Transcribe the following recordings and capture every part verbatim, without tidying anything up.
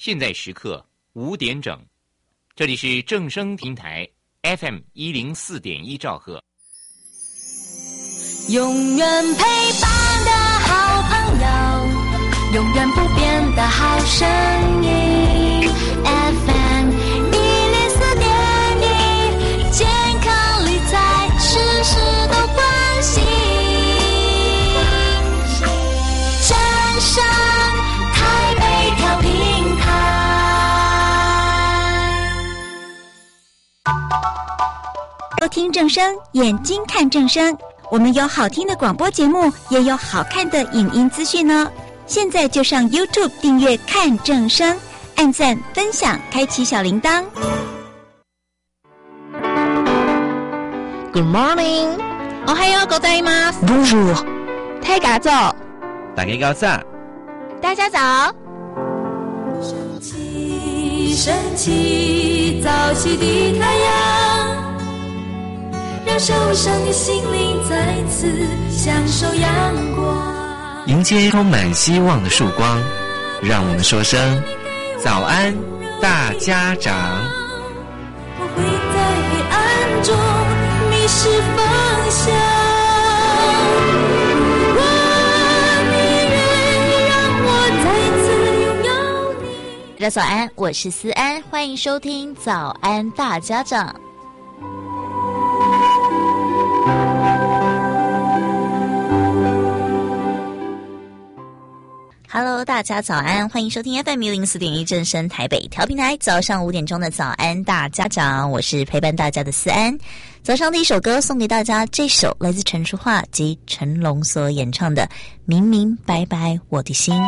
现在时刻五点整，这里是正声平台 F M 一零四点一兆赫， 永远陪伴的好朋友，永远不变的好声音 F M 一零四点一，健康理财事事都关心，正声台北调频台。 多听正声，眼睛看正声。我们有好听的广播节目，也有好看的影音资讯呢。现在就上 YouTube 订阅看正声，按赞、分享，开启小铃铛。 Good morning， おはようございます。 Bonjour， 大家早， 大家早， 大家早。 升起，升起，早起的太阳，让受伤的心灵再次享受阳光。 迎接充满希望的曙光，让我们说声早安大家长。 我会在黑暗中迷失方向，如果你愿意让我再次拥有你。 大家早安，我是思安，欢迎收听早安大家长。Hello， 大家早安，欢迎收听 F M 一零四点一正声台北调频台，早上五点钟的早安大家长，我是陪伴大家的思安。早上的一首歌送给大家，这首来自陈淑桦及陈龙所演唱的《明明白白我的心》。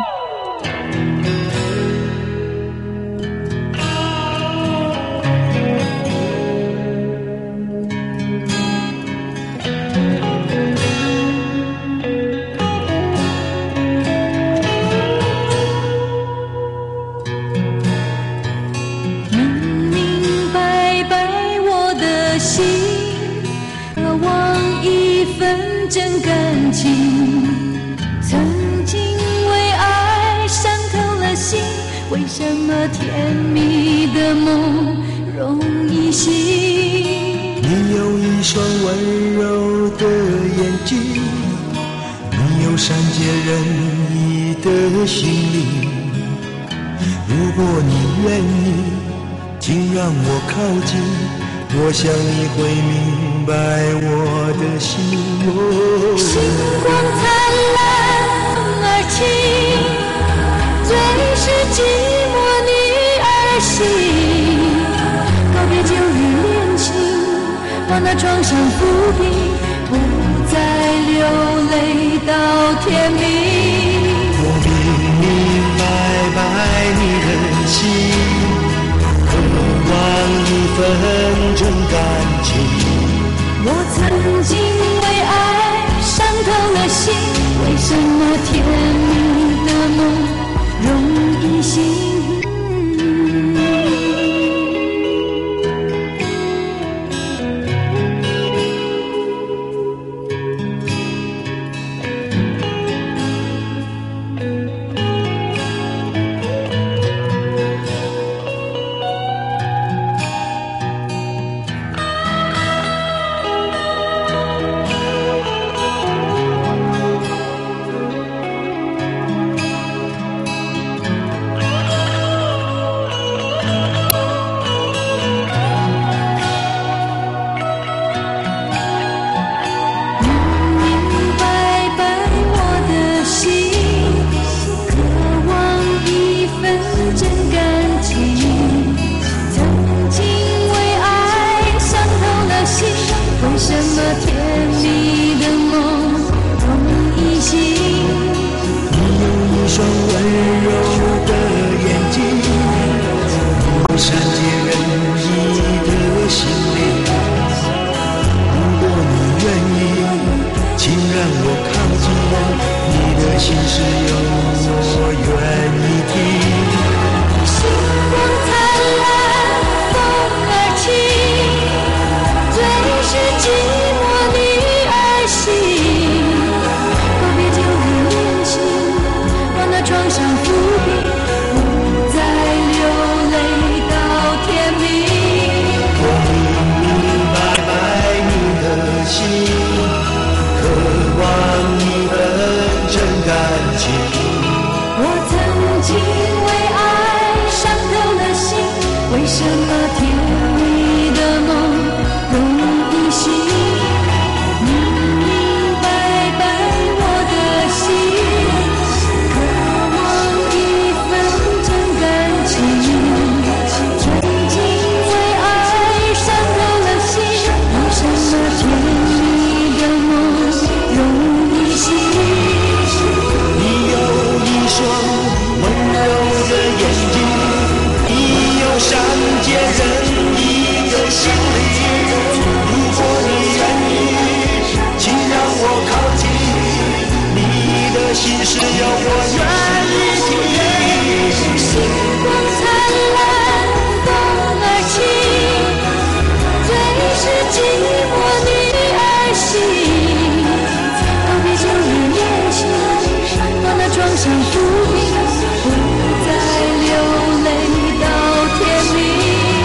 真感情，曾经为爱伤透了心，为什么甜蜜的梦容易醒？ 你有一双温柔的眼睛，你有善解人意的心灵，如果你愿意，请让我靠近，我想你会明白我的心。哦， 星光灿烂风儿轻，最是寂寞女儿心。告别旧日恋情，把那创伤抚平，不再流泪到天明。 我明明白白你的心，渴望一份真感情。 我曾经为爱伤透了心，为什么甜蜜的梦容易醒？ 什么甜蜜的梦容易醒？明明白白我的心，渴望一份真感情，曾经为爱伤透了心。为什么甜蜜的梦容易醒？ 你有一双温柔的眼睛，你有善解人意的心灵。如果你愿意，请让我靠近，你的心事有我愿意听。 星光灿烂，风儿轻，最是寂寞女儿心。告别旧日恋情，把那创伤抚平，不再流泪到天明。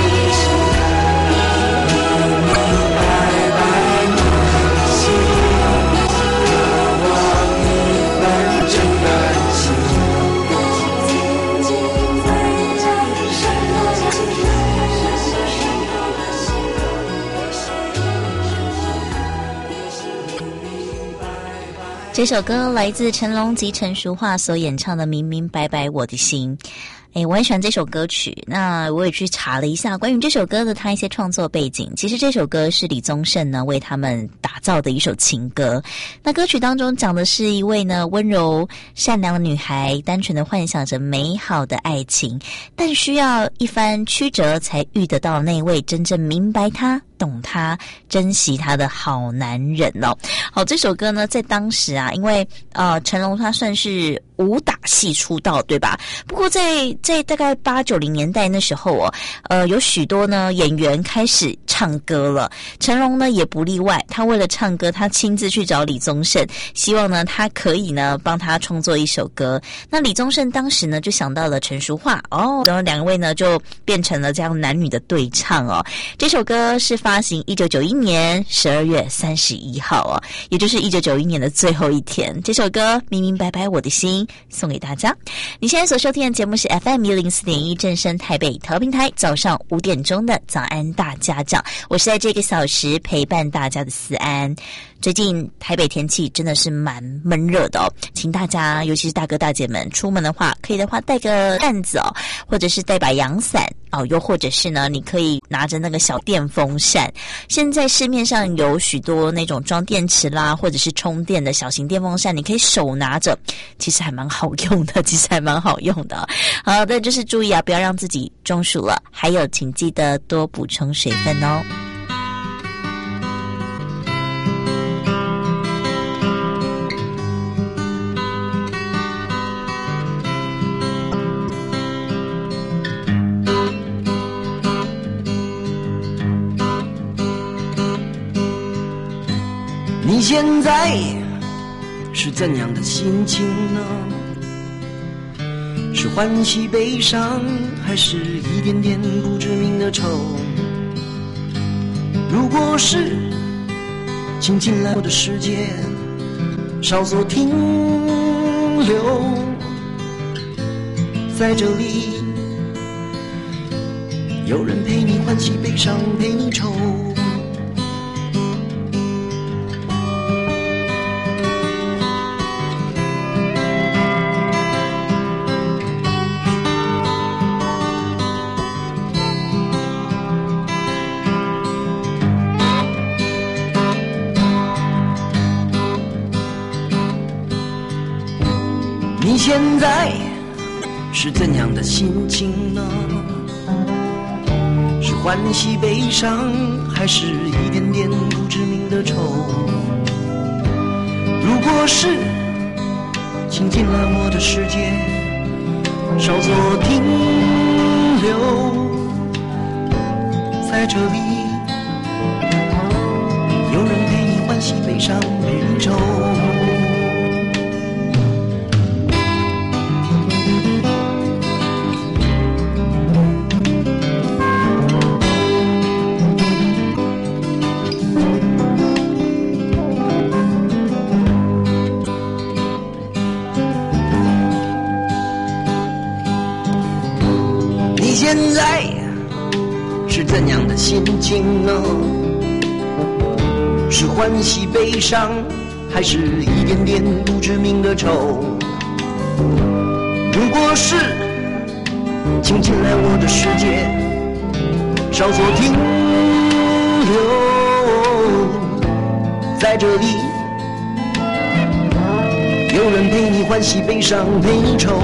这首歌来自成龙及陈淑桦所演唱的《明明白白我的心》。诶，我很喜欢这首歌曲。那我也去查了一下关于这首歌的他一些创作背景。其实这首歌是李宗盛呢为他们打造的一首情歌。那歌曲当中讲的是一位呢温柔善良的女孩，单纯的幻想着美好的爱情，但需要一番曲折才遇得到那位真正明白她、懂她、珍惜她的好男人哦。好，这首歌呢在当时啊，因为呃成龙他算是武打戏出道，对吧？不过在在大概八九零年代那时候哦，呃，有许多呢演员开始唱歌了，成龙呢也不例外。他为了唱歌，他亲自去找李宗盛，希望呢他可以呢帮他创作一首歌。那李宗盛当时呢就想到了陈淑桦哦，然后两位呢就变成了这样男女的对唱哦。这首歌是发行一九九一年十二月三十一号哦，也就是一九九一年的最后一天。这首歌《明明白白我的心》送给大家。你现在所收听的节目是 F M 一零四点一正声台北调频台，早上五点钟的早安大家长，我是在这个小时陪伴大家的思安。最近台北天气真的是蛮闷热的哦，请大家尤其是大哥大姐们出门的话，可以的话带个扇子哦，或者是带把阳伞哦，又或者是呢你可以拿着那个小电风扇。现在市面上有许多那种装电池啦或者是充电的小型电风扇，你可以手拿着，其实还蛮好用的，其实还蛮好用的。好的，就是注意啊，不要让自己中暑了，还有请记得多补充水分哦。 你现在是怎样的心情呢？是欢喜悲伤，还是一点点不知名的愁？如果是，请进来我的世界，稍作停留，在这里有人陪你欢喜悲伤，陪你愁。你现在是怎样的心情呢？是欢喜悲伤，还是一点点不知名的愁？如果是，请进来我的世界，稍作停留，在这里有人陪你欢喜悲伤，陪你愁。现在是怎样的心情呢？是欢喜悲伤，还是一点点不知名的愁？如果是请进来我的世界，稍作停留，在这里有人陪你欢喜悲伤，陪你愁。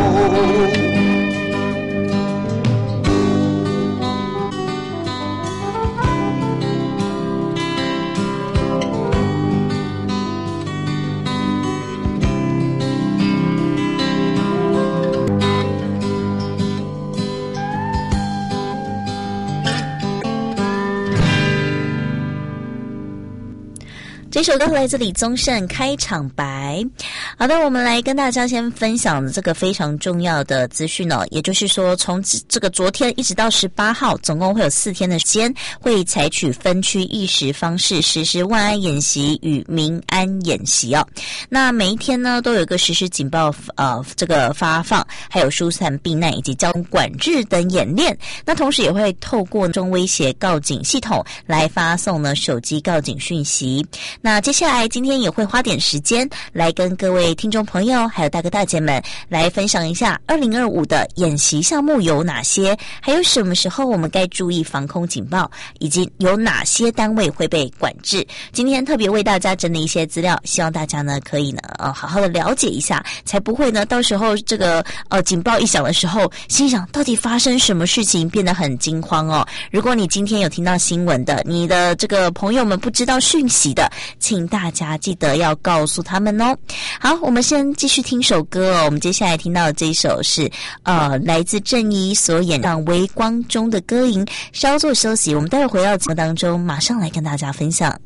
这首歌来自李宗盛开场白。好的，我们来跟大家先分享这个非常重要的资讯哦，也就是说从这个昨天一直到十八号，总共会有四天的时间，会采取分区议时方式实施万安演习与民安演习哦。那每一天呢都有一个实施警报呃这个发放，还有疏散避难以及交通管制等演练。那同时也会透过中威胁告警系统来发送呢手机告警讯息。那接下来今天也会花点时间来跟各位听众朋友还有大哥大姐们来分享一下二零二五的演习项目有哪些，还有什么时候我们该注意防空警报，以及有哪些单位会被管制。今天特别为大家整理一些资料，希望大家呢可以呢呃好好的了解一下，才不会呢到时候这个呃警报一响的时候心想到底发生什么事情，变得很惊慌哦。如果你今天有听到新闻的，你的这个朋友们不知道讯息的，请大家记得要告诉他们哦。好，我们先继续听首歌哦。我们接下来听到的这一首是呃来自郑怡所演唱《微光中的歌吟》。稍作休息，我们待会回到节目当中，马上来跟大家分享。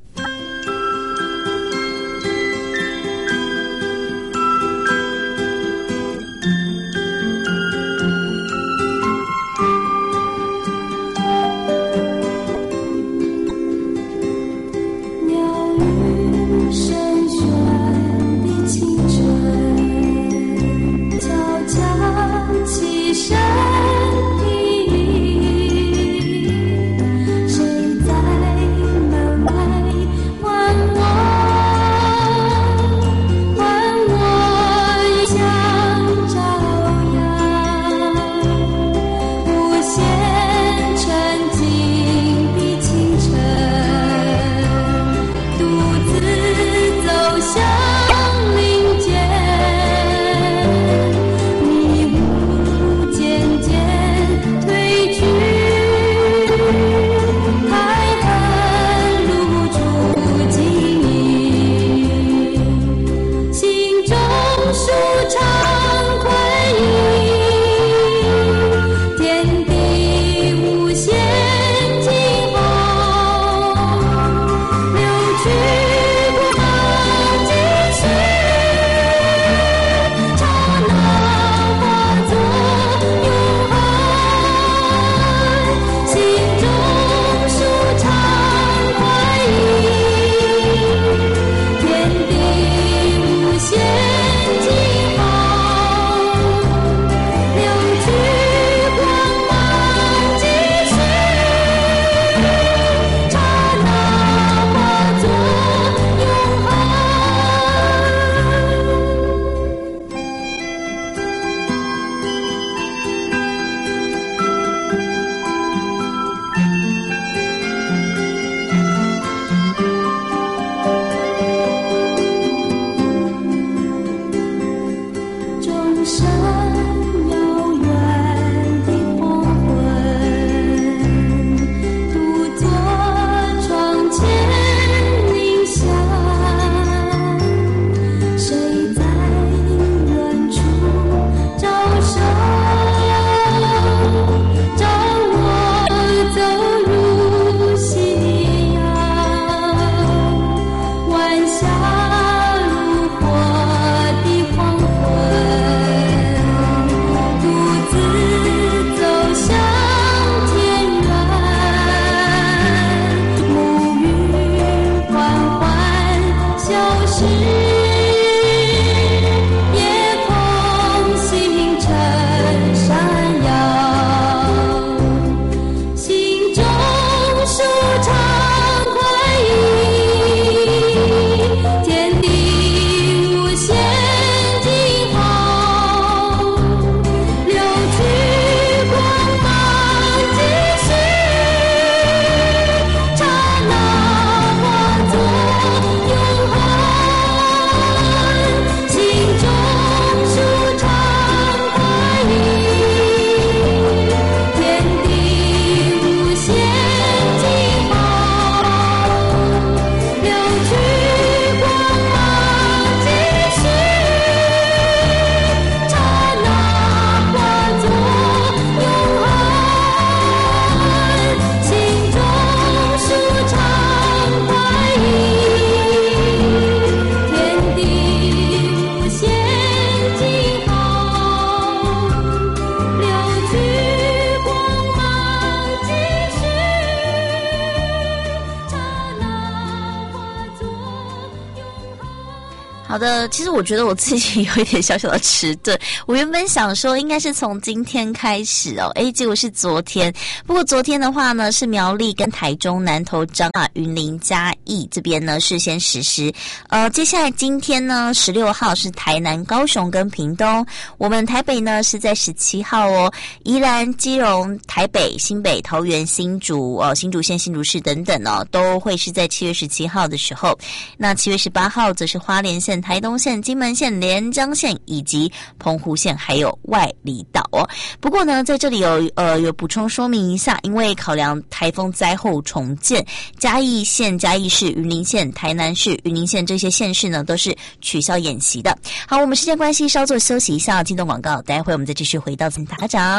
下如火的黄昏。 好的，其实我觉得我自己有一点小小的迟钝，我原本想说应该是从今天开始哦，诶，结果是昨天。不过昨天的话呢，是苗栗跟台中、南投、彰化、云林、嘉义这边呢事先实施。呃，接下来今天呢，十六号是台南、高雄跟屏东，我们台北呢是在十七号哦，宜兰、基隆、台北、新北、桃园、新竹、哦新竹县、新竹市等等哦，都会是在七月十七号的时候。那七月十八号则是花莲县、台东县、金门县、连江县以及澎湖县，还有外里岛哦。不过呢，在这里有呃有补充说明一下，因为考量台风灾后重建，嘉义县、嘉义市、云林县、台南市、云林县这些县市呢都是取消演习的。好，我们时间关系稍作休息一下，进段广告，待会我们再继续回到请打长。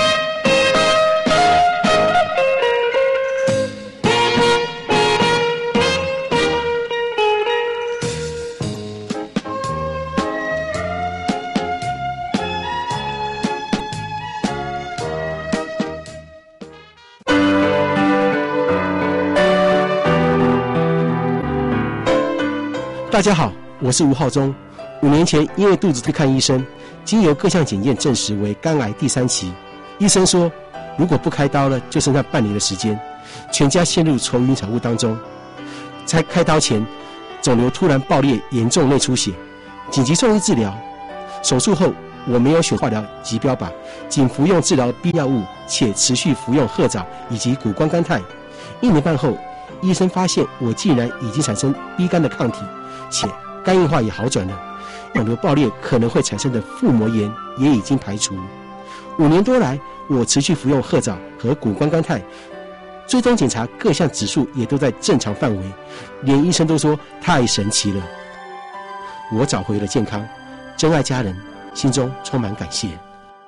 大家好，我是吴浩中。五年前因为肚子去看医生，经由各项检验证实为肝癌第三期。医生说，如果不开刀了，就剩下半年的时间，全家陷入愁云惨雾当中。在开刀前，肿瘤突然爆裂，严重内出血，紧急送医治疗。手术后，我没有选化疗及标靶，仅服用治疗 B 药物，且持续服用褐藻以及谷胱甘肽。一年半后，医生发现我竟然已经产生 B 肝的抗体，且肝硬化也好转了，肿瘤爆裂可能会产生的腹膜炎也已经排除。五年多来，我持续服用褐藻和谷胱甘肽，追踪检查各项指数也都在正常范围，连医生都说太神奇了。我找回了健康，珍爱家人，心中充满感谢。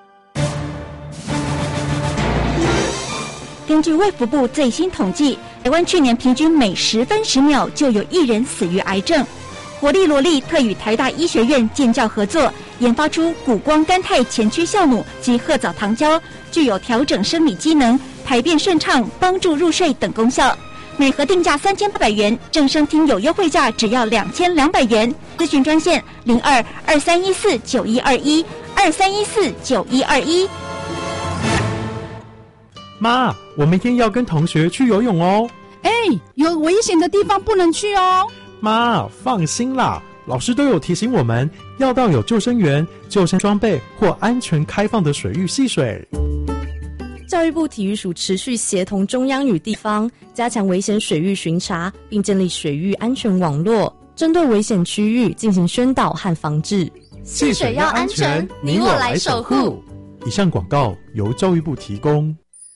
根据卫福部最新统计，台湾去年平均每十分十秒就有一人死于癌症。活力罗力特与台大医学院建教合作，研发出谷胱甘肽前驱酵母及褐藻糖胶，具有调整生理机能、排便顺畅、帮助入睡等功效。每盒定价三千八百元，正声听有优惠价只要两千两百元。咨询专线零二二三一四九一二一二三一四九一二一。 妈，我明天要跟同学去游泳哦。 哎，有危险的地方不能去哦。 妈，放心啦，老师都有提醒我们要到有救生员、救生装备或安全开放的水域戏水。 教育部体育署持续协同中央与地方，加强危险水域巡查，并建立水域安全网络，针对危险区域进行宣导和防治。 戏水要安全，你我来守护。 以上广告由教育部提供。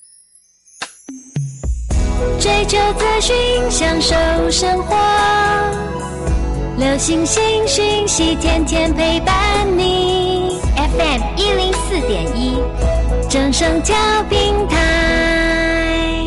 追求资讯，享受生活，流星星讯息，天天陪伴你。F M 一零四点一，正声调频台。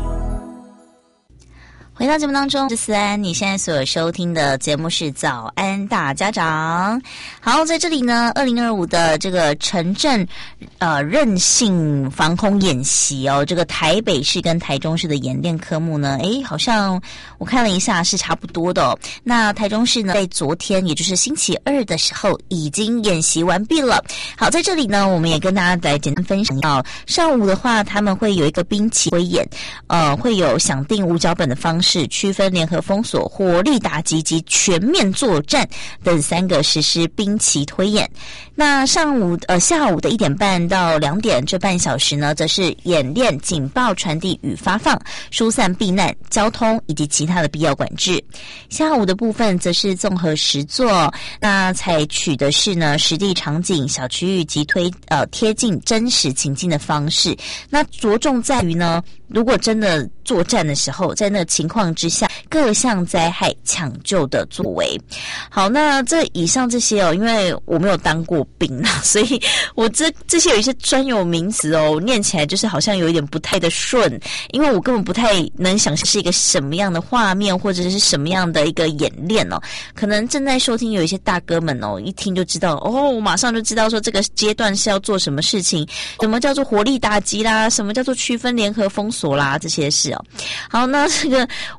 回到节目当中，是思安，你现在所收听的节目是早安大家长。好，在这里呢，二零二五的这个城镇呃韧性防空演习哦，这个台北市跟台中市的演练科目呢，诶，好像我看了一下是差不多的哦。那台中市呢，在昨天也就是星期二的时候已经演习完毕了。好，在这里呢，我们也跟大家来简单分享到，上午的话他们会有一个兵棋推演，呃，会有想定五脚本的方式。是区分联合封锁、火力打击及全面作战等三个实施兵棋推演。那上午呃下午的一点半到两点这半小时呢，则是演练警报传递与发放、疏散避难、交通以及其他的必要管制。下午的部分则是综合实作，那采取的是呢实地场景、小区域及推呃贴近真实情境的方式。那着重在于呢，如果真的作战的时候，在那个情况之下，各项灾害抢救的作为。好，那这以上这些哦，因为我没有当过兵啦，所以我这这些有一些专有名词哦，念起来就是好像有一点不太的顺，因为我根本不太能想象是一个什么样的画面，或者是什么样的一个演练哦。可能正在收听有一些大哥们哦，一听就知道哦，我马上就知道说这个阶段是要做什么事情，什么叫做火力打击啦，什么叫做区分联合封锁啦，这些事哦。好，那这个因为没当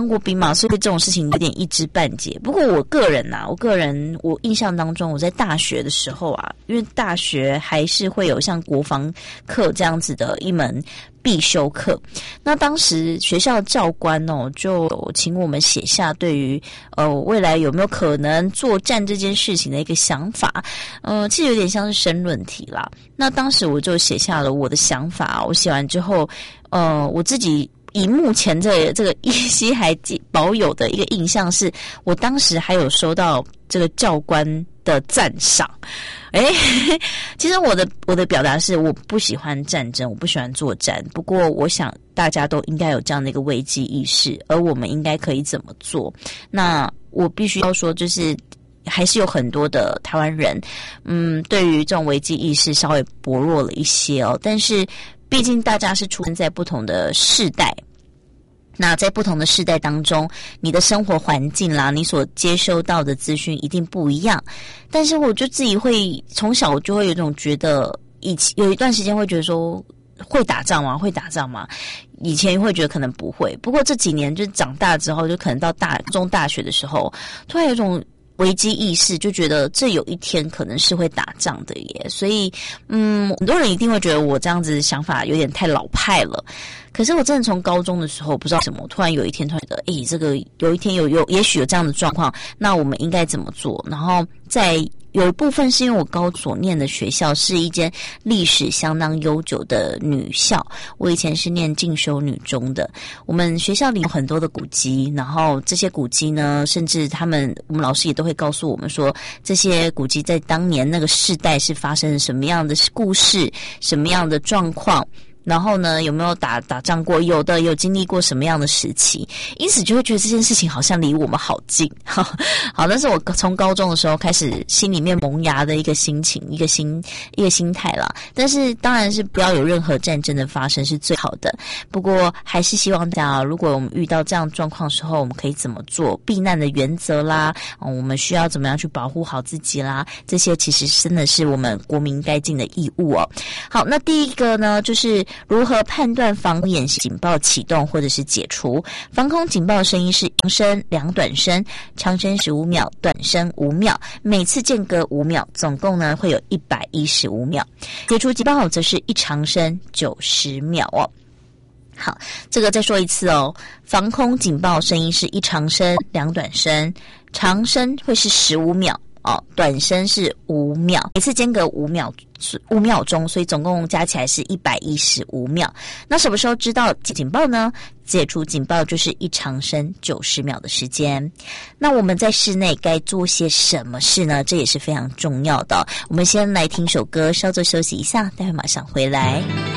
当过兵嘛，所以对这种事情有点一知半解。不过我个人啊，我个人我印象当中，我在大学的时候啊，因为大学还是会有像国防课这样子的一门必修课，那当时学校教官哦，就请我们写下对于呃未来有没有可能作战这件事情的一个想法，呃，其实有点像是申论题啦。那当时我就写下了我的想法，我写完之后，呃，我自己以目前这这个依稀还保有的一个印象是，我当时还有收到这个教官的赞赏。诶，其实我的我的表达是我不喜欢战争，我不喜欢作战。不过我想大家都应该有这样的一个危机意识，而我们应该可以怎么做？那我必须要说，就是还是有很多的台湾人，嗯，对于这种危机意识稍微薄弱了一些哦。但是毕竟大家是出生在不同的世代。那在不同的世代当中，你的生活环境啦，你所接收到的资讯一定不一样。但是我就自己会从小我就会有一种觉得，以前有一段时间会觉得说，会打仗吗？会打仗吗？以前会觉得可能不会，不过这几年就长大之后，就可能到大中大学的时候，突然有一种危机意识，就觉得这有一天可能是会打仗的耶。所以，嗯，很多人一定会觉得我这样子想法有点太老派了。可是我真的从高中的时候不知道什么，突然有一天突然觉得，诶，这个有一天有有也许有这样的状况，那我们应该怎么做？然后在有一部分是因为我高所念的学校是一间历史相当悠久的女校，我以前是念进修女中的，我们学校里有很多的古迹，然后这些古迹呢，甚至他们我们老师也都会告诉我们说，这些古迹在当年那个世代是发生了什么样的故事，什么样的状况。然后呢，有没有打打仗过？有的，有经历过什么样的时期？因此就会觉得这件事情好像离我们好近。好，好，那是我从高中的时候开始心里面萌芽的一个心情，一个心一个心态啦。但是当然是不要有任何战争的发生是最好的。不过还是希望大家，如果我们遇到这样状况的时候，我们可以怎么做？避难的原则啦，嗯，我们需要怎么样去保护好自己啦？这些其实真的是我们国民该尽的义务哦。好，那第一个呢，就是如何判断防空演习警报启动或者是解除？防空警报声音是长声、两短声，长声十五秒，短声五秒，每次间隔五秒，总共呢会有一百一十五秒。解除警报则是一长声九十秒哦。好，这个再说一次哦。防空警报声音是一长声、两短声，长声会是十五秒。哦，短声是五秒，每次间隔五秒五秒钟，所以总共加起来是一百一十五秒。那什么时候知道警报呢？解除警报就是一长声九十秒的时间。那我们在室内该做些什么事呢？这也是非常重要的。我们先来听首歌，稍作休息一下，待会马上回来。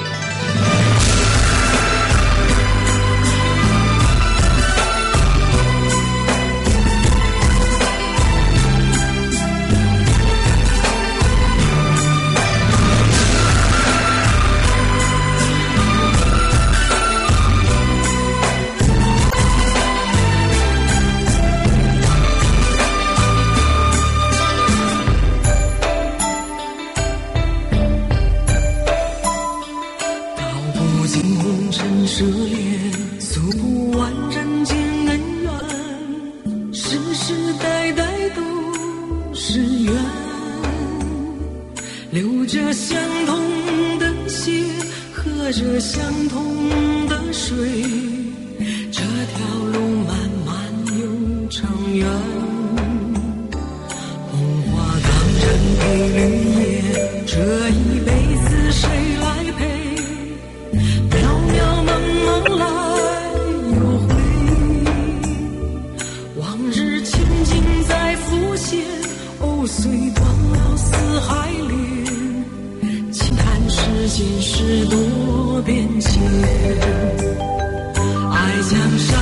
涉猎诉不完人间恩怨，世世代代都是缘，流着相同的血，喝着相同的水，这条路漫漫又长远。红花当然配绿叶，这一辈子谁来陪？虽断了四海连，轻叹世间事多变迁。爱江山，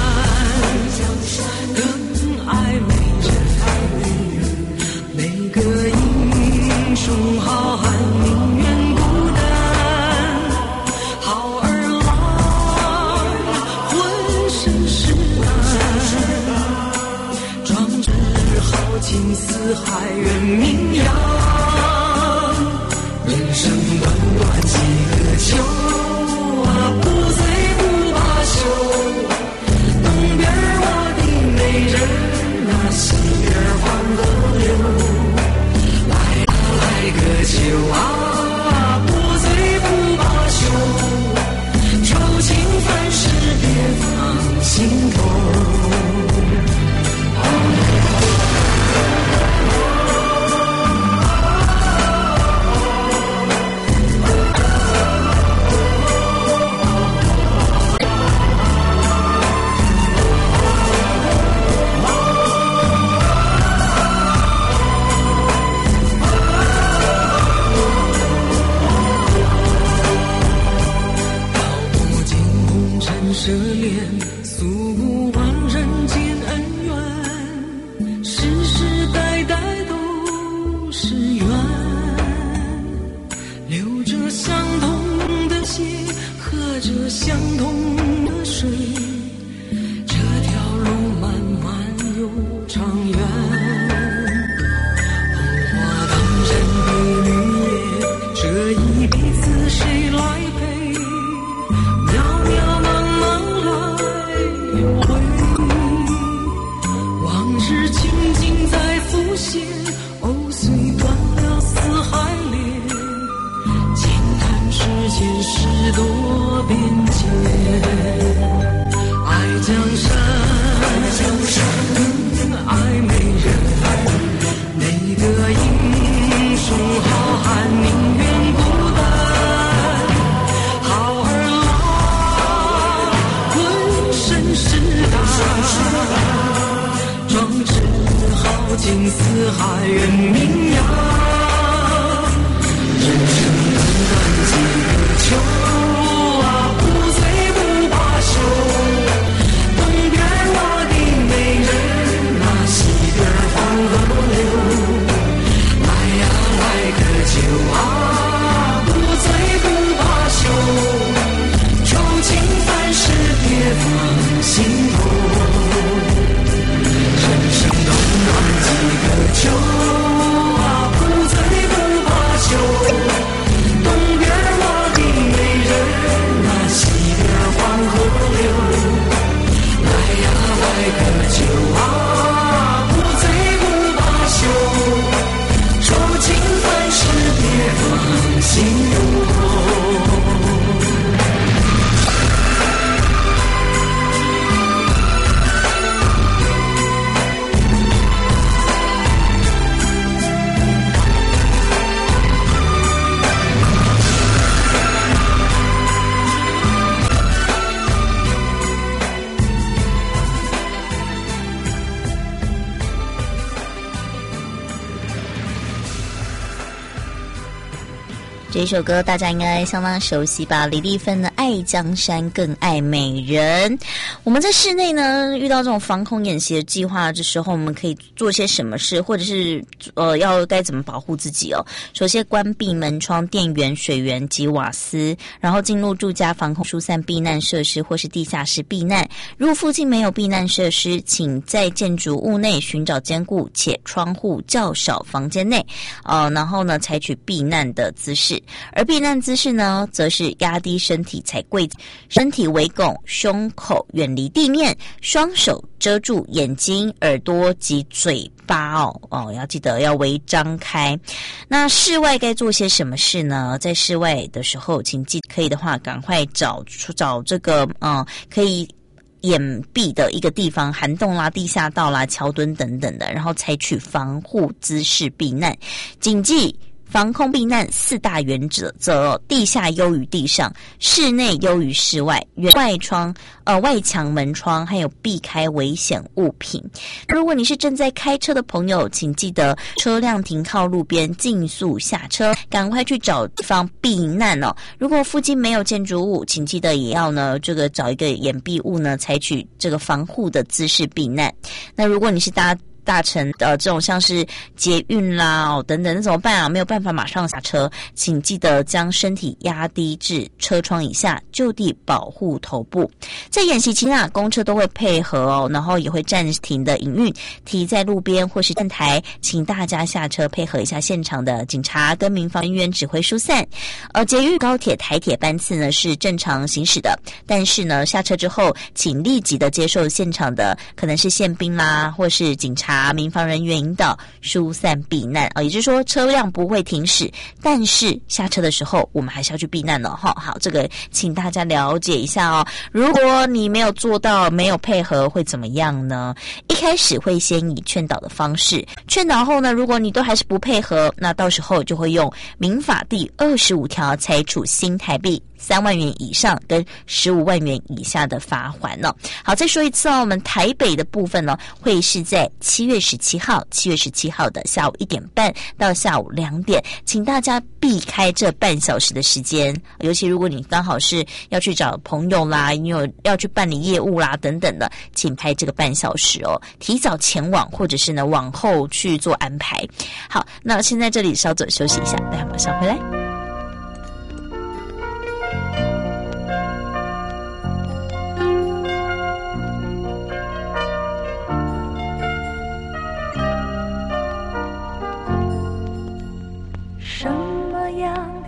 更爱美人。每个英雄好汉宁愿孤单，好儿郎浑身是胆，壮志豪情四海远名扬，人生短短几个秋啊，不醉不罢休，东边望相同的水，这条路漫漫又长远。红花当然比绿叶，这一辈子谁来陪？渺渺茫茫来又回，往日情景在浮现，藕虽断了丝还连，轻叹世间事多变迁。爱江山，爱江山，爱美人，哪个英雄好汉宁愿孤单？好儿郎，浑身是胆，壮志豪情四海远名扬。人生短短几个秋啊，不醉不罢休。东边我的美人啊，西边黄河流。来呀来个酒啊，不醉不罢休。愁情烦事别放心头。人生短短几个秋啊，不醉不罢休。东边我的美人啊，西边黄河流。来呀来个酒啊，不醉不罢休。愁情烦事别放心头。 这一首歌大家应该相当熟悉吧？李丽芬的《爱江山更爱美人》。我们在室内呢，遇到这种防空演习的计划的时候，我们可以做些什么事，或者是呃，要该怎么保护自己哦？首先，关闭门窗、电源、水源及瓦斯，然后进入住家防空疏散避难设施或是地下室避难。如果附近没有避难设施，请在建筑物内寻找坚固且窗户较少房间内，呃，然后呢，采取避难的姿势。而避难姿势呢，则是压低身体才跪，身体围拱，胸口远离地面，双手遮住眼睛、耳朵及嘴巴哦哦，要记得要微张开。那室外该做些什么事呢？在室外的时候，请记可以的话，赶快找找这个嗯、呃、可以掩蔽的一个地方，涵洞啦、地下道啦、桥墩等等的，然后采取防护姿势避难。谨记防空避难四大原则：则地下优于地上，室内优于室外，外窗、呃外墙、门窗，还有避开危险物品。如果你是正在开车的朋友，请记得车辆停靠路边，尽速下车，赶快去找地方避难哦。如果附近没有建筑物，请记得也要呢这个找一个掩蔽物呢，采取这个防护的姿势避难。那如果你是搭大乘呃这种像是捷运啦哦等等，那怎么办啊？没有办法马上下车，请记得将身体压低至车窗以下，就地保护头部。在演习期间啊，公车都会配合哦，然后也会暂停的营运，停在路边或是站台，请大家下车配合一下现场的警察跟民防人员指挥疏散。呃，捷运、高铁、台铁班次呢是正常行驶的，但是呢下车之后，请立即的接受现场的可能是宪兵啦，或是警察。民防人员引导疏散避难啊，也就是说车辆不会停驶，但是下车的时候我们还是要去避难了哈。好，这个请大家了解一下哦。如果你没有做到，没有配合，会怎么样呢？一开始会先以劝导的方式，劝导后呢，如果你都还是不配合，那到时候就会用民法第二十五条裁处新台币三万元以上跟十五万元以下的罚锾呢。好，再说一次哦，我们台北的部分呢，会是在七月十七号，七月十七号的下午一点半到下午两点，请大家避开这半小时的时间，尤其如果你刚好是要去找朋友啦，你有要去办理业务啦等等的，请开这个半小时哦，提早前往或者是呢往后去做安排。好，那现在这里稍作休息一下，大家马上回来。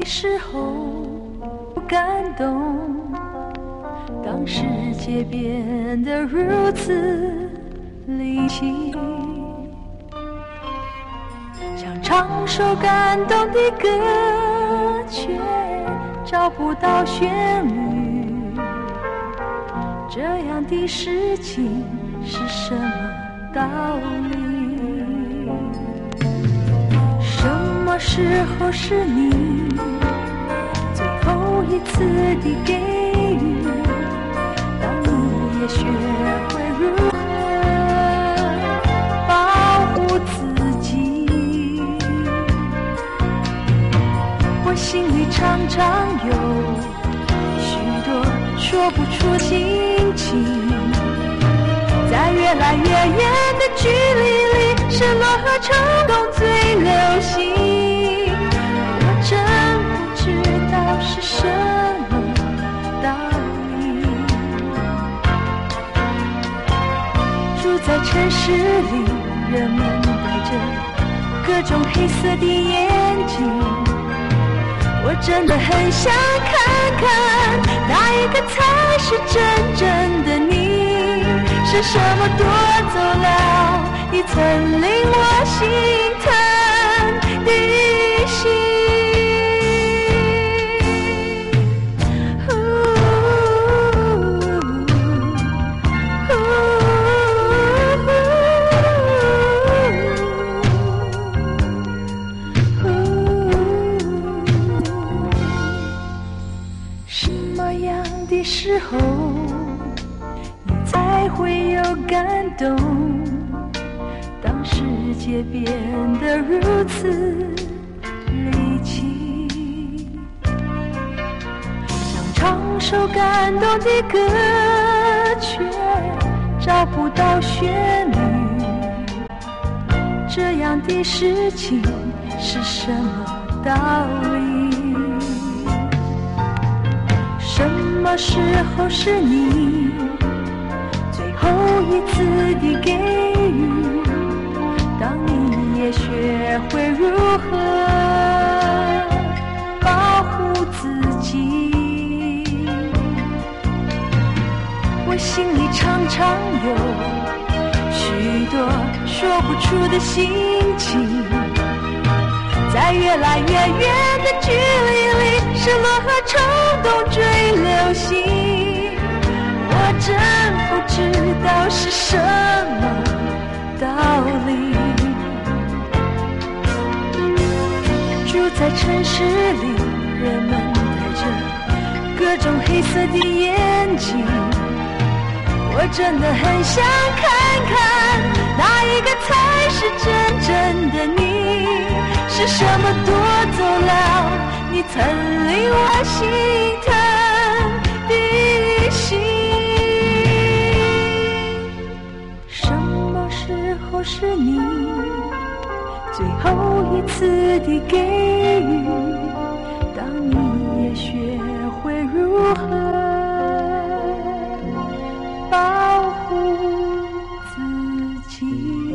时候不感动，当世界变得如此离奇，想唱首感动的歌，却找不到旋律。这样的事情是什么道理？什么时候是你最后一次的给予？当你也学会如何保护自己，我心里常常有许多说不出心情，在越来越远的距离里，失落和冲动最流行。我真不知道是什么道理。住在城市里，人们戴着各种黑色的眼镜，我真的很想看看哪一个才是真正的你。是什么夺走了你曾令我心疼的心？什么样的时候才会有感动？当世界变得如此离奇，想唱首感动的歌，却找不到旋律。这样的事情是什么道理？什么时候是你最后一次的给予？当你也学会如何保护自己，我心里常常有许多说不出的心情，在越来越远的距离里，失落和冲动最流行。我真不知道是什么道理。住在城市里，人们戴着各种黑色的眼镜，我真的很想看看哪一个才是真正的你。是什么夺走了你曾令我心疼的心？什么时候是你最后一次的给予？当你也学会如何保护自己。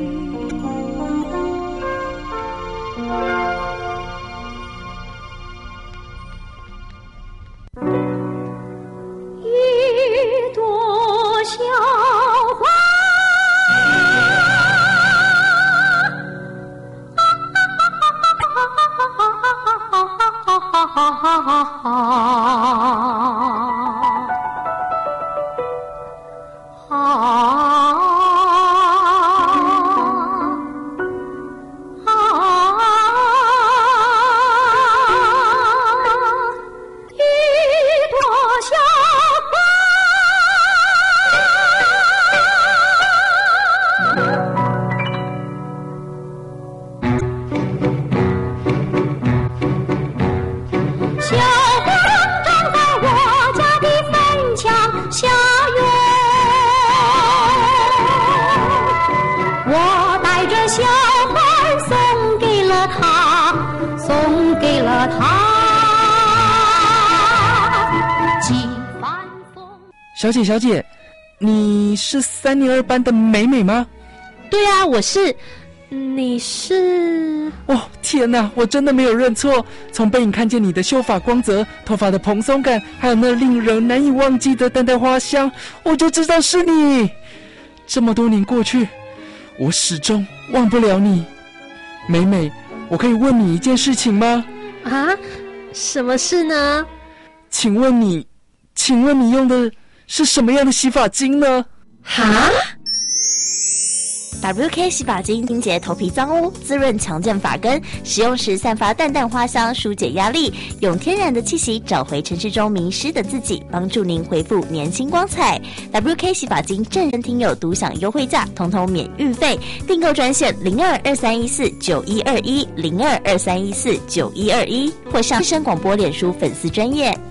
一朵小花小姐，小姐，你是三年二班的美美吗？ 对啊，我是。 你是…… 哦，天哪，我真的没有认错。从背影看见你的秀发光泽、头发的蓬松感，还有那令人难以忘记的淡淡花香，我就知道是你。这么多年过去，我始终忘不了你。美美，我可以问你一件事情吗？ 啊，什么事呢？ 请问你，请问你用的是什么样的洗发精呢？ 哈 ？W K 洗发精清洁头皮脏污，滋润强健发根，使用时散发淡淡花香，疏解压力，用天然的气息找回城市中迷失的自己，帮助您恢复年轻光彩。W K 洗发精正人听友独享优惠价，统统免运费，订购专线零二二三一四九一二一零二二三一四九一二一，或上之声广播脸书粉丝专页。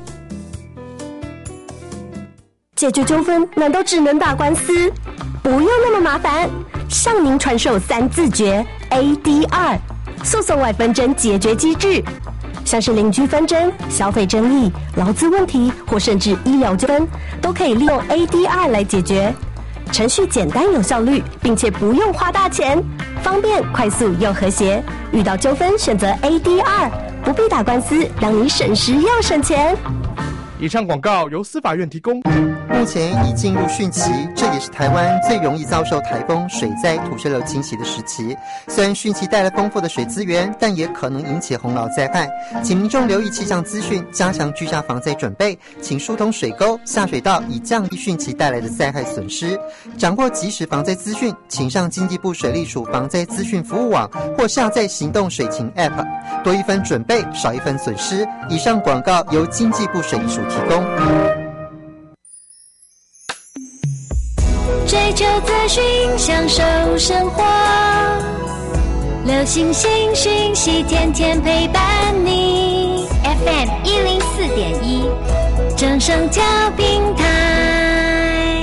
解决纠纷难道只能打官司？不用那么麻烦，向您传授三字诀 A D R， 诉讼外纷争解决机制。像是邻居纷争、消费争议、劳资问题或甚至医疗纠纷，都可以利用 A D R 来解决。程序简单有效率，并且不用花大钱，方便快速又和谐。遇到纠纷选择 A D R， 不必打官司，让你省时又省钱。 以上广告由司法院提供。 目前已进入汛期，这也是台湾最容易遭受台风、水灾、土石流侵袭的时期。虽然汛期带来丰富的水资源，但也可能引起洪涝灾害。请民众留意气象资讯，加强居家防灾准备，请疏通水沟、下水道，以降低汛期带来的灾害损失。掌握即时防灾资讯，请上经济部水利署防灾资讯服务网，或下载行动水情 App。多一分准备，少一分损失。以上广告由经济部水利署提供。 追求资讯，享受生活，流行新讯息，天天陪伴你。F M 一零四点一，正声调频台。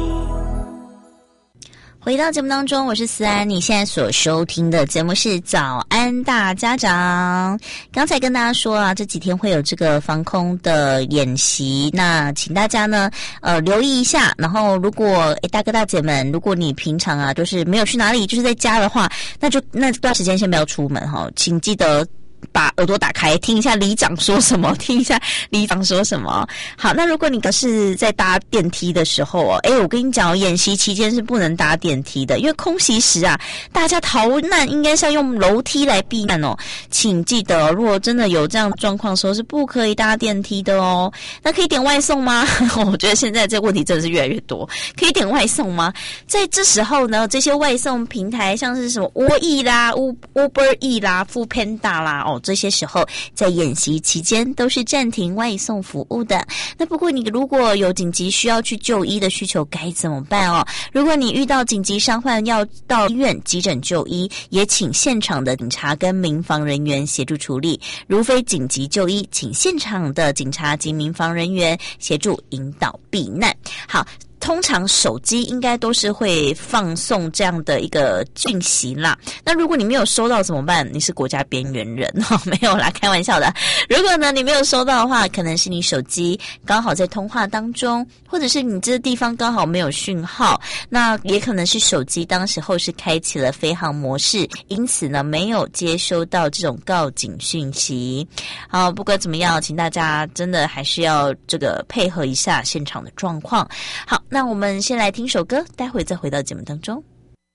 回到节目当中，我是思安，你现在所收听的节目是早安大家长。刚才跟大家说啊，这几天会有这个防空的演习，那请大家呢呃留意一下。然后如果诶大哥大姐们，如果你平常啊就是没有去哪里，就是在家的话，那就那段时间先不要出门哈，请记得把耳朵打开，听一下里长说什么，听一下里长说什么。好，那如果你可是在搭电梯的时候哦，诶我跟你讲哦，演习期间是不能搭电梯的，因为空袭时啊，大家逃难应该是要用楼梯来避难哦。请记得，如果真的有这样的状况的时候，是不可以搭电梯的哦。那可以点外送吗？我觉得现在这个问题真的是越来越多，可以点外送吗？在这时候呢，这些外送平台像是什么 Uber 啦、Uber E 啦、Foodpanda 啦，哦。这些时候在演习期间都是暂停外送服务的。那不过你如果有紧急需要去就医的需求该怎么办哦？如果你遇到紧急伤患要到医院急诊就医，也请现场的警察跟民防人员协助处理。如非紧急就医，请现场的警察及民防人员协助引导避难。好，通常手机应该都是会放送这样的一个讯息啦。那如果你没有收到怎么办？你是国家边缘人哦，没有啦，开玩笑的。如果呢你没有收到的话，可能是你手机刚好在通话当中，或者是你这个地方刚好没有讯号，那也可能是手机当时候是开启了飞行模式，因此呢没有接收到这种告警讯息。好，不管怎么样，请大家真的还是要这个配合一下现场的状况。好，那我们先来听首歌，待会再回到节目当中。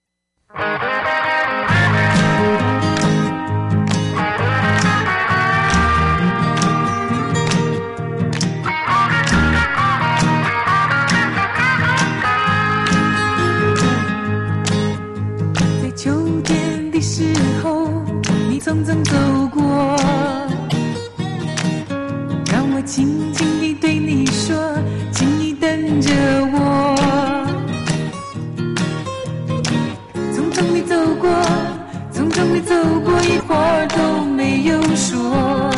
在秋天的时候，你匆匆走过，让我轻轻地对你说，请你等着我。匆匆地走过，匆匆地走过，一会儿都没有说。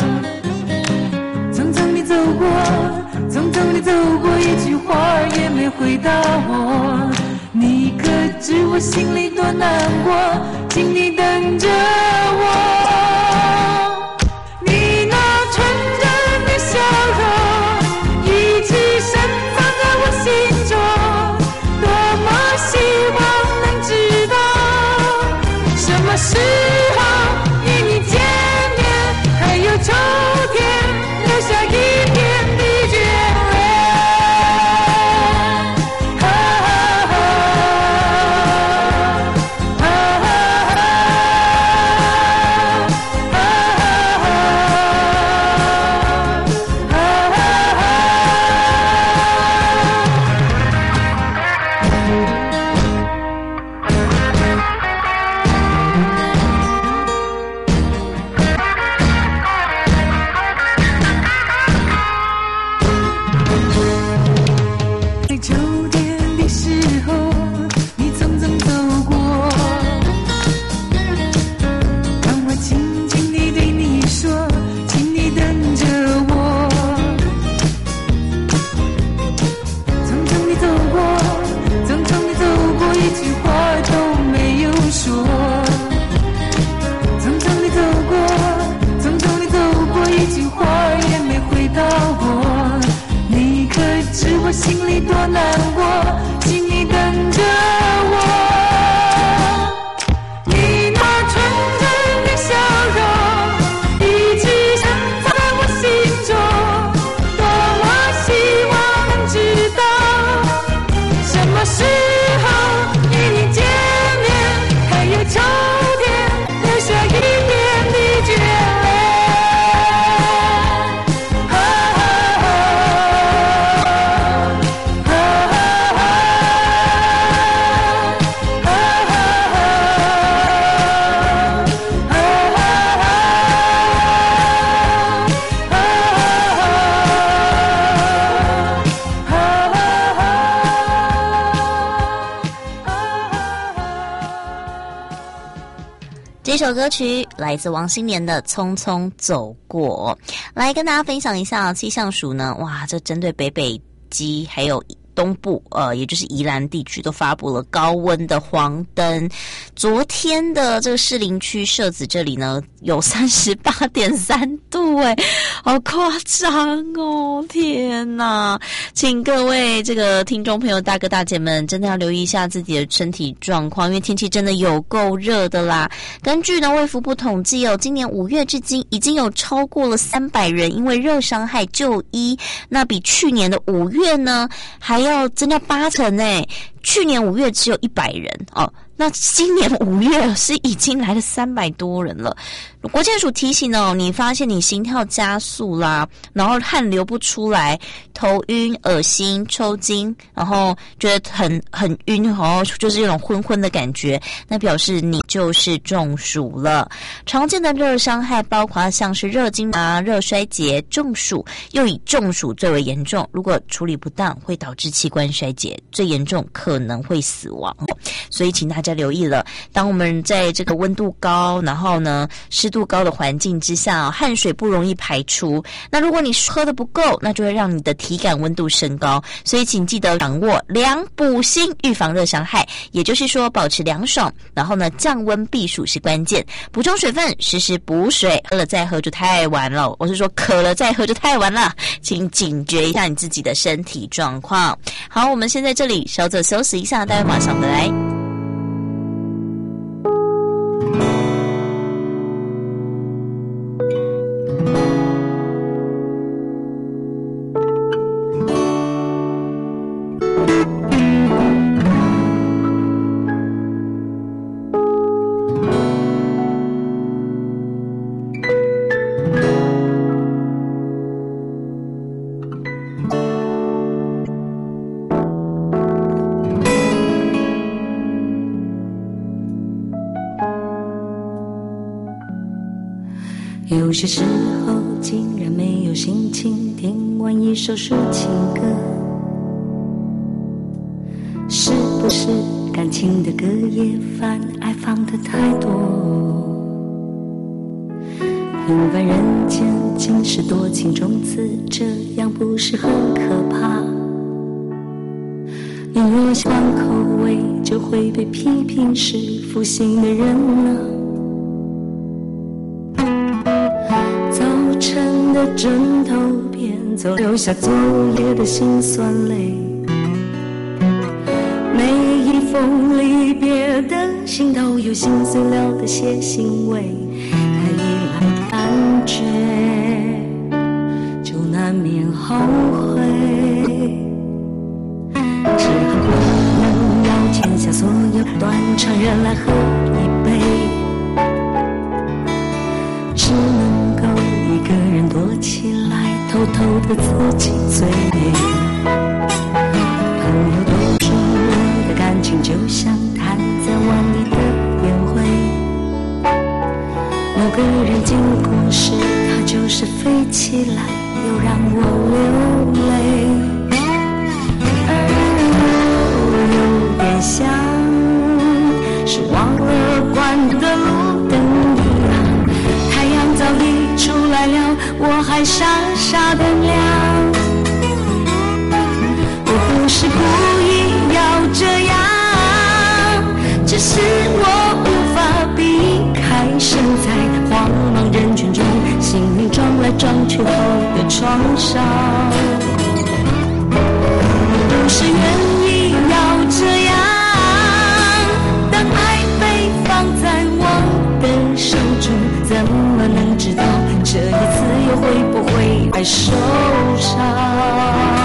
匆匆地走过，匆匆地走过，一句话也没回答我。你可知我心里多难过？请你等着我。你那纯真的笑容一直深藏在我心中，多么希望能知道什么里多难过，请你等着我。你那纯真的笑容一直想在我心中，多么希望能知道什么时候与你见面，还有秋天留下一点的眷恋。 这首歌曲来自王心莲的《匆匆走过》，来跟大家分享一下气象署呢，哇，这针对北北基还有东部，呃，也就是宜兰地区都发布了高温的黄灯。昨天的这个士林区社子这里呢，有 三十八点三度，哎，好夸张哦！天哪，请各位这个听众朋友、大哥大姐们，真的要留意一下自己的身体状况，因为天气真的有够热的啦。根据呢卫福部统计哦，今年五月至今已经有超过了三百人因为热伤害就医，那比去年的五月呢还要增加八成诶。去年五月只有一百人哦，那今年五月是已经来了三百多人了。国健署提醒哦，你发现你心跳加速啦，然后汗流不出来，头晕、恶心、抽筋，然后觉得很很晕，然后就是有种昏昏的感觉，那表示你就是中暑了。常见的热伤害包括像是热经啊、热衰竭、中暑，又以中暑最为严重，如果处理不当会导致器官衰竭，最严重可能会死亡。所以请大家留意了，当我们在这个温度高，然后呢湿度高的环境之下，汗水不容易排出，那如果你喝的不够，那就会让你的体感温度升高。所以请记得掌握凉补心，预防热伤害，也就是说保持凉爽，然后呢降温避暑是关键，补充水分，时时补水，喝了再喝就太晚了，我是说渴了再喝就太晚了，请警觉一下你自己的身体状况。好，我们先在这里稍作休息一下，待会马上回来。 有些时候竟然没有心情听完一首抒情歌，是不是感情的歌也放爱放得太多？平凡人间竟是多情种子，这样不是很可怕？你若习惯口味，就会被批评是负心的人呢。枕头边走，留下昨夜的辛酸泪。每一封离别的信都有心碎了的些欣慰，看依赖的感觉，就难免后悔。只恨我们要签下所有断肠人来喝一杯，只能够一个人躲起来，偷偷的自己醉。朋友都说我的感情就像摊在碗里的烟灰，某个人经过时，他就是飞起来，又让我流泪。有点像是忘了关的路灯一样，太阳早已出来了，我还傻傻的亮。我不是故意要这样，只是我无法避开身在慌忙人群中，心里撞来撞去后的创伤。不是愿意要这样。当爱被放在我的手中，怎么能知道这一次又会不会再受伤？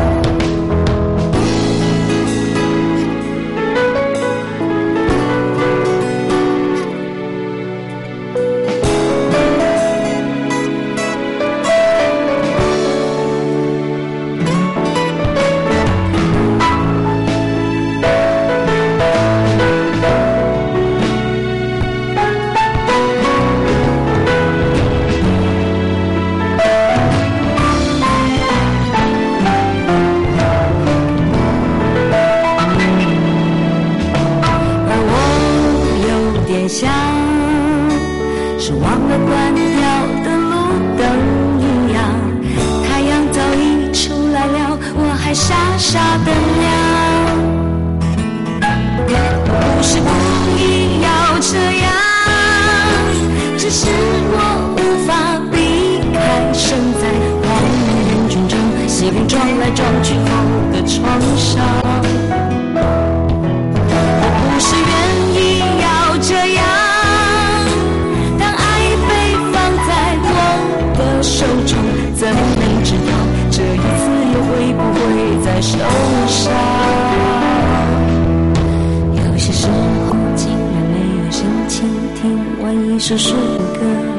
这首歌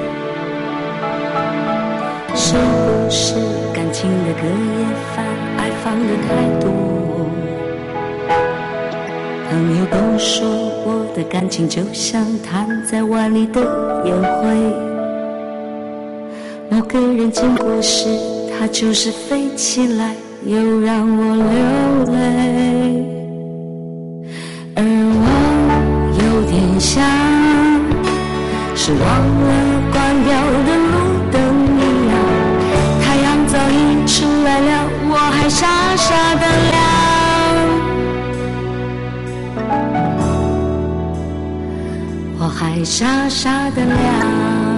是不是感情的隔夜饭，爱放的太多？朋友都说我的感情就像摊在碗里的烟灰，某个人经过时，他就是飞起来，又让我流泪。而我有点像是忘了关掉的路灯一样，太阳早已出来了，我还傻傻的亮，我还傻傻的亮。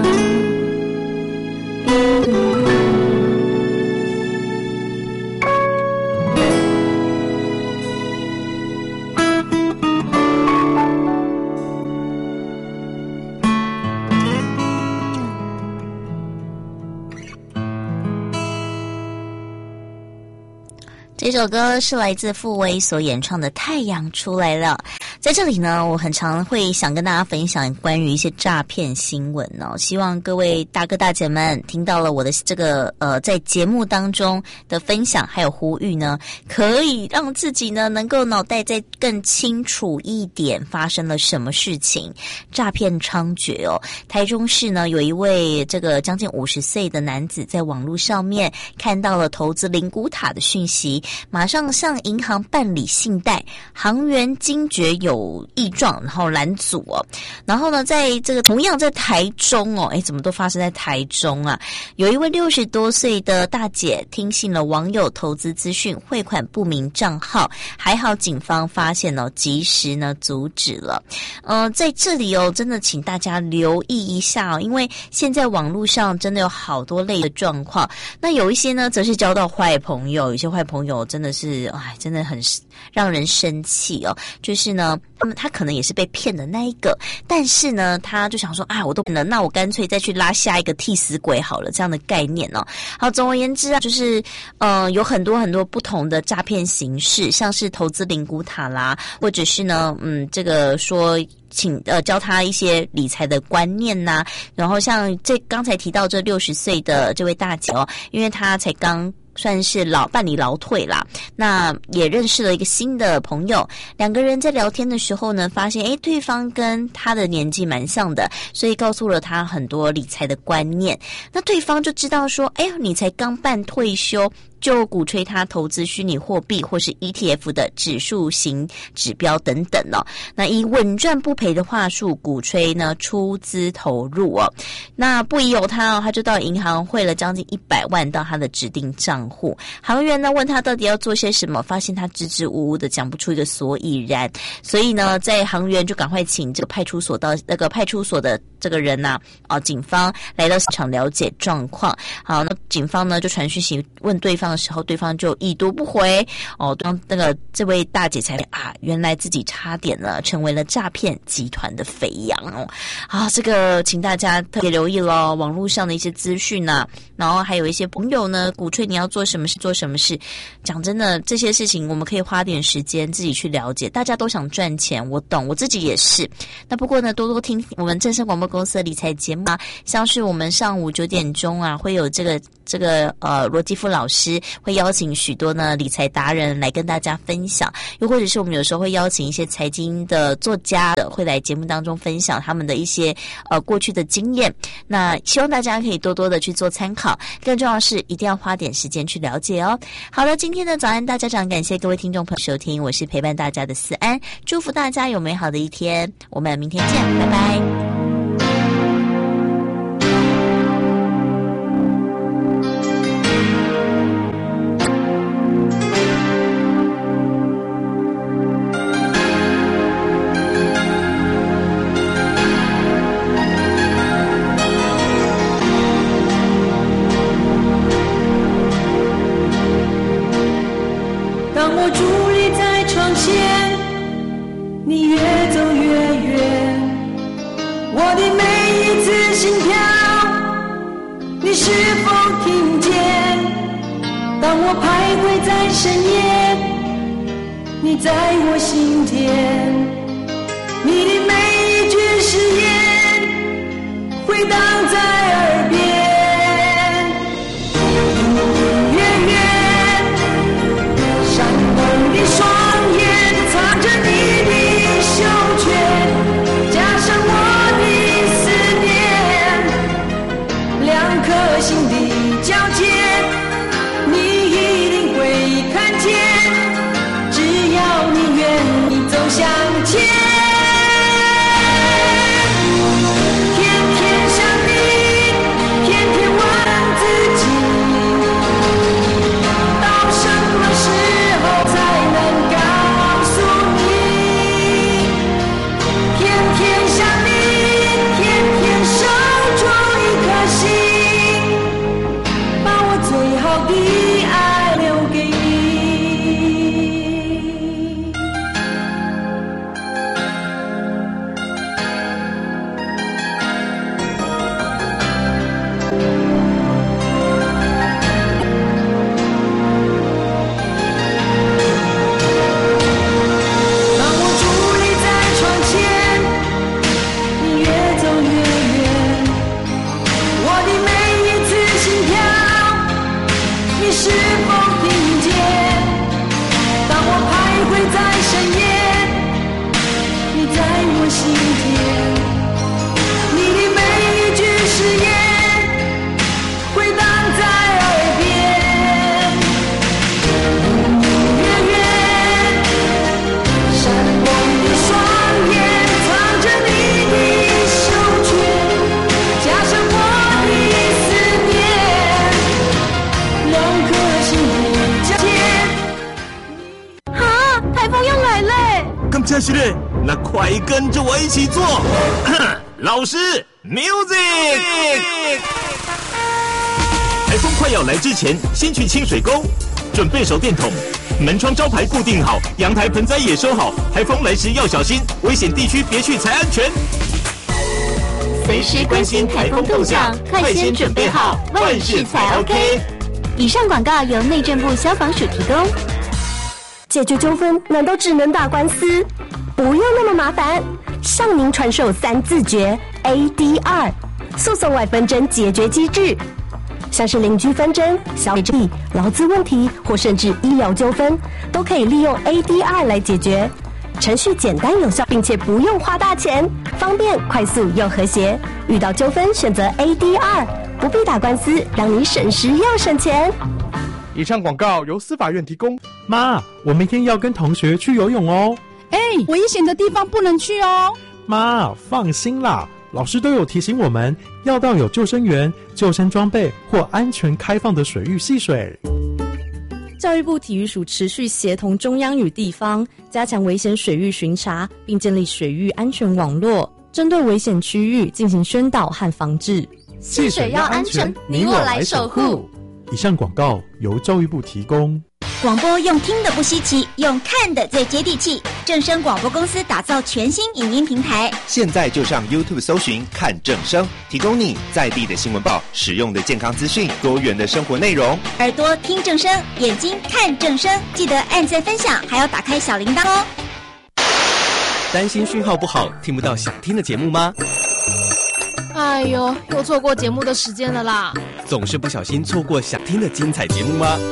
这首歌是来自傅威所演唱的《太阳出来了》。在这里呢，我很常会想跟大家分享关于一些诈骗新闻哦，希望各位大哥大姐们听到了我的这个呃在节目当中的分享还有呼吁呢，可以让自己呢能够脑袋再更清楚一点，发生了什么事情。诈骗猖獗哦，台中市呢有一位这个将近五十岁的男子在网络上面看到了投资灵骨塔的讯息，马上向银行办理信贷，行员惊觉有异状，然后拦阻哦。然后呢，在这个同样在台中哦，诶，怎么都发生在台中啊？有一位六十多岁的大姐听信了网友投资资讯，汇款不明账号，还好警方发现哦，及时呢阻止了。呃，在这里哦，真的请大家留意一下哦，因为现在网络上真的有好多类的状况。那有一些呢，则是交到坏朋友，有些坏朋友真的是，哎，真的很让人生气哦。就是呢，他们他可能也是被骗的那一个，但是呢，他就想说，啊，我都骗了，那我干脆再去拉下一个替死鬼好了，这样的概念哦。好，总而言之啊，就是呃，有很多很多不同的诈骗形式，像是投资灵骨塔啦，或者是呢，嗯，这个说。请呃教他一些理财的观念呐、啊，然后像这刚才提到这六十岁的这位大姐哦，因为她才刚算是老办理劳退啦，那也认识了一个新的朋友，两个人在聊天的时候呢，发现诶对方跟他的年纪蛮像的，所以告诉了他很多理财的观念，那对方就知道说，哎呦你才刚办退休，就鼓吹他投资虚拟货币或是 E T F 的指数型指标等等哦。那以稳赚不赔的话术鼓吹呢出资投入哦。那不疑有他哦，他就到银行汇了将近一百万到他的指定账户。行员呢问他到底要做些什么，发现他支支吾吾的讲不出一个所以然。所以呢，在行员就赶快请这个派出所到那个派出所的这个人呐、啊，哦，警方来到现场了解状况。好，那警方呢就传讯息问对方。 的时候，对方就已读不回哦，当那个这位大姐才啊，原来自己差点呢成为了诈骗集团的肥羊哦。好，这个请大家特别留意咯，网络上的一些资讯啊，然后还有一些朋友呢鼓吹你要做什么事做什么事。讲真的，这些事情我们可以花点时间自己去了解，大家都想赚钱，我懂，我自己也是。那不过呢，多多听我们正声广播公司的理财节目啊，像是我们上午九点钟啊，会有这个这个呃罗基夫老师会邀请许多呢理财达人来跟大家分享，又或者是我们有时候会邀请一些财经的作家的会来节目当中分享他们的一些呃过去的经验。那希望大家可以多多的去做参考，更重要的是一定要花点时间去了解哦。好了，今天的早安大家长，感谢各位听众朋友收听，我是陪伴大家的思安，祝福大家有美好的一天，我们明天见，拜拜。 当我伫立在窗前，你越走越远，我的每一次心跳，你是否听见？当我徘徊在深夜，你在我心田，你的每一句誓言回荡在耳边。你双眼藏着你的袖圈，加上我的思念，两颗心的交界，你一定会看见，只要你愿意走向前。 这是嘞，那快跟着我一起做。老师 ，music。台风快要来之前，先去清水沟，准备手电筒，门窗招牌固定好，阳台盆栽也收好。台风来时要小心，危险地区别去才安全。 随时关心台风动向，快先准备好，万事才 OK。以上广告由内政部消防署提供。 解决纠纷难道只能打官司？不用那么麻烦，向您传授三字诀 A D R 诉讼外纷争解决机制，像是邻居纷争、消费争议、劳资问题或甚至医疗纠纷，都可以利用 A D R 来解决。程序简单有效，并且不用花大钱，方便、快速又和谐。遇到纠纷选择 A D R， 不必打官司，让你省时又省钱。 以上广告由司法院提供。 妈，我明天要跟同学去游泳哦。 哎，危险的地方不能去哦。 妈，放心啦，老师都有提醒我们，要到有救生员、救生装备或安全开放的水域戏水。 教育部体育署持续协同中央与地方，加强危险水域巡查，并建立水域安全网络，针对危险区域进行宣导和防治。 戏水要安全，你我来守护。 以上广告由教育部提供。 广播用听的不稀奇，用看的最接地气。正声广播公司打造全新影音平台， 现在就上 YouTube 搜寻看正声，提供你在地的新闻报、实用的健康资讯、多元的生活内容。 耳朵听正声，眼睛看正声，记得按赞分享，还要打开小铃铛哦。 担心讯号不好，听不到想听的节目吗？ 哎呦，又错过节目的时间了啦！ 总是不小心错过想听的精彩节目吗？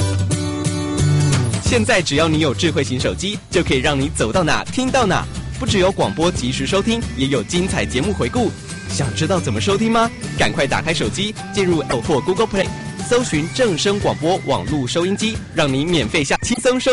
现在只要你有智慧型手机，就可以让你走到哪听到哪。不只有广播及时收听，也有精彩节目回顾。想知道怎么收听吗？赶快打开手机，进入 Apple 或 Google Play， 搜寻正声广播网络收音机，让你免费下轻松收。